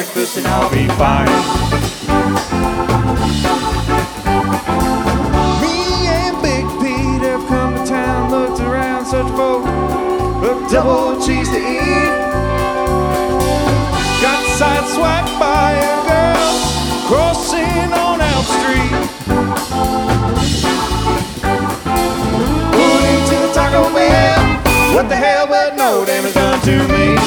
breakfast and I'll be fine. Me and Big Pete have come to town, looked around, searched for a double cheese to eat. Got sideswiped by a girl crossing on Elm Street. Pulled into the Taco Bell. What the hell, but no damage done to me.